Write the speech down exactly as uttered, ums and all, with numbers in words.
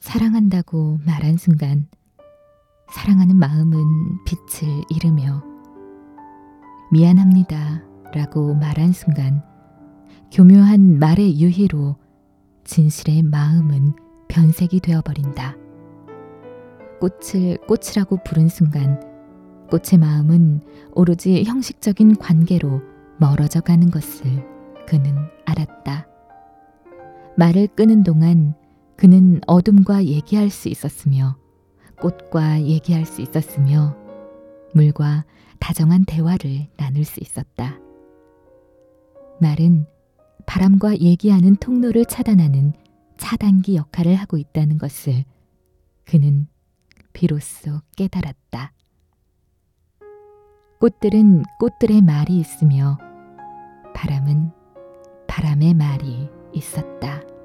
사랑한다고 말한 순간 사랑하는 마음은 빛을 잃으며 미안합니다 라고 말한 순간 교묘한 말의 유희로 진실의 마음은 변색이 되어버린다. 꽃을 꽃이라고 부른 순간 꽃의 마음은 오로지 형식적인 관계로 멀어져 가는 것을 그는 알았다. 말을 끄는 동안 그는 어둠과 얘기할 수 있었으며 꽃과 얘기할 수 있었으며 물과 다정한 대화를 나눌 수 있었다. 말은 바람과 얘기하는 통로를 차단하는 차단기 역할을 하고 있다는 것을 그는 비로소 깨달았다. 꽃들은 꽃들의 말이 있으며 바람은 바람의 말이 있었다.